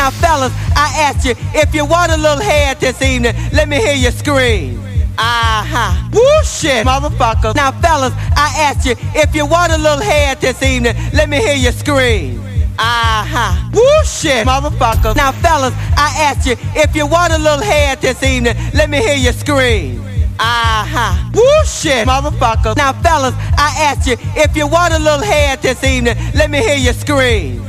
Now fellas, I asked you, if you want a little head this evening, let me hear you scream. Woo shit, motherfucker. Now fellas, I asked you, if you want a little head this evening, let me hear you scream. Woo shit, motherfucker. Now fellas, I asked you, if you want a little head this evening, let me hear you scream. Woo shit, motherfucker. Now fellas, I asked you, if you want a little head this evening, let me hear you scream.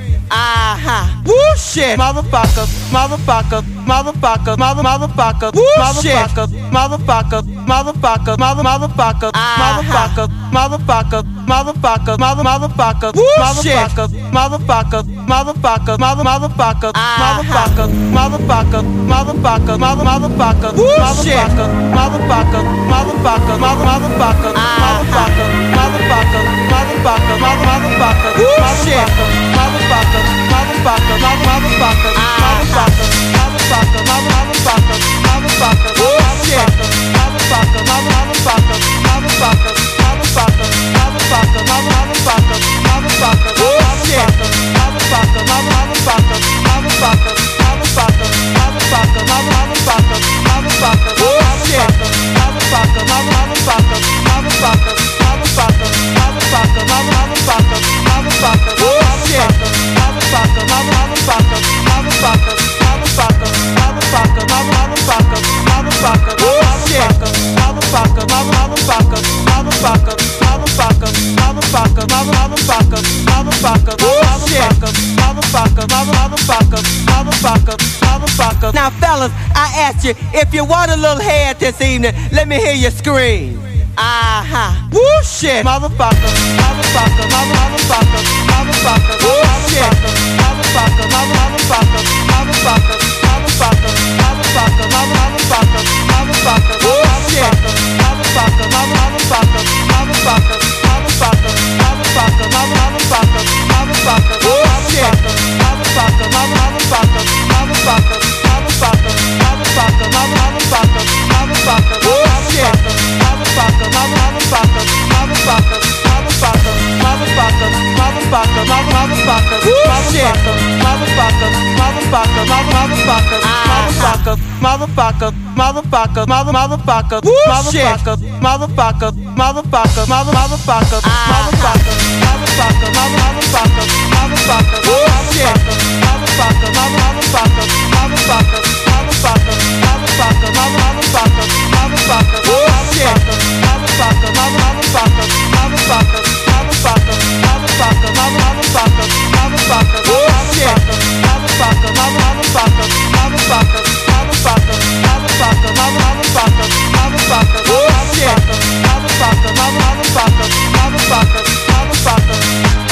Woo shit, motherfucker, motherfucker, motherfucker, motherfucker, woo shit, motherfucker, motherfucker, motherfucker, motherfucker, motherfucker, motherfucker, motherfucker, woo shit, motherfucker, motherfucker, motherfucker, motherfucker, motherfucker, motherfucker, motherfucker, woo shit, motherfucker, motherfucker, motherfucker, motherfucker, motherfucker, motherfucker, motherfucker, woo shit, motherfucker, motherfucker, motherfucker, motherfucker, motherfucker, motherfucker, motherfucker, woo shit, motherfucker, motherfucker, motherfucker, motherfucker, motherfucker, motherfucker, motherfucker, woo shit, motherfucker, motherfucker, motherfucker, motherfucker, motherfucker, motherfucker, motherfucker, woo shit, motherfucker, motherfucker, motherfucker, motherfucker, motherfucker, motherfucker, motherfucker, woo shit, motherfucker, motherfucker, motherfucker, motherfucker, motherfucker, motherfucker, motherfucker, woo shit, motherfucker, motherfucker, motherfucker, motherfucker, motherfucker, motherfucker, motherfucker, woo shit, motherfucker, motherfucker, motherfucker, motherfucker. Now fellas, I asked you, if you want a little head this evening, let me hear you scream. Woo shit, motherfucker, motherfucker, motherfucker, motherfucker, woo shit, motherfucker, motherfucker, motherfucker, motherfucker, motherfucker, motherfucker, motherfucker, woo shit, motherfucker, motherfucker, motherfucker, motherfucker, motherfucker, motherfucker, motherfucker, woo shit, motherfucker, motherfucker, motherfucker, motherfucker, motherfucker, motherfucker, motherfucker, woo shit, motherfucker, motherfucker, motherfucker, motherfucker, motherfucker, motherfucker, motherfucker, woo shit, motherfucker, motherfucker, motherfucker, motherfucker, motherfucker, motherfucker, motherfucker, woo shit, motherfucker, motherfucker, motherfucker, motherfucker, motherfucker, motherfucker, motherfucker, woo shit, motherfucker, motherfucker, motherfucker, motherfucker, motherfucker, motherfucker, motherfucker, woo shit, motherfucker, motherfucker, motherfucker, motherfucker, motherfucker, motherfucker, motherfucker, woo shit, motherfucker, motherfucker, motherfucker, motherfucker, motherfucker, motherfucker, motherfucker, woo shit, motherfucker, motherfucker, motherfucker, motherfucker.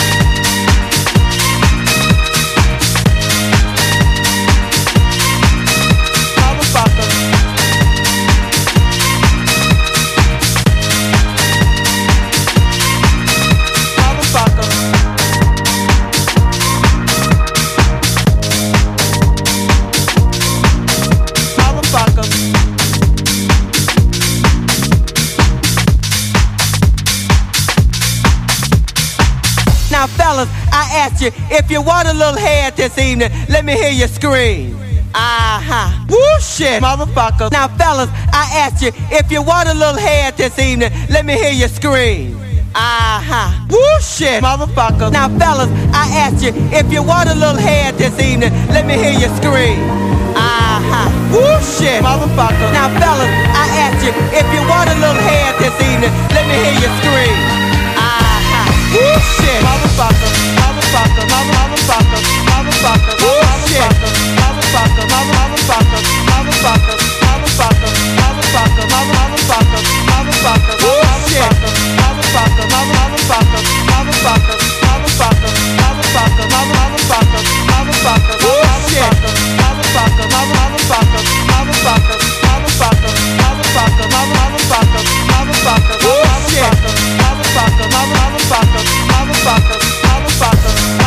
Now fellas, I asked you, if you want a little head this evening, let me hear you scream. Woo shit, motherfucker. Now fellas, I asked you, if you want a little head this evening, let me hear you scream. Woo shit, motherfucker. Now fellas, I asked you, if you want a little head this evening, let me hear you scream. Woo shit, motherfucker. Now fellas, I asked you, if you want a little head this evening, let me hear you scream. Woo shit, motherfucker, motherfucker, motherfucker, motherfucker, woo shit, motherfucker, motherfucker, motherfucker, motherfucker, motherfucker, motherfucker, motherfucker, woo shit, motherfucker, motherfucker, motherfucker, motherfucker, motherfucker, motherfucker, motherfucker, woo shit, motherfucker, motherfucker, motherfucker, motherfucker, motherfucker, motherfucker, motherfucker, woo shit, motherfucker, motherfucker, motherfucker, motherfucker, motherfucker.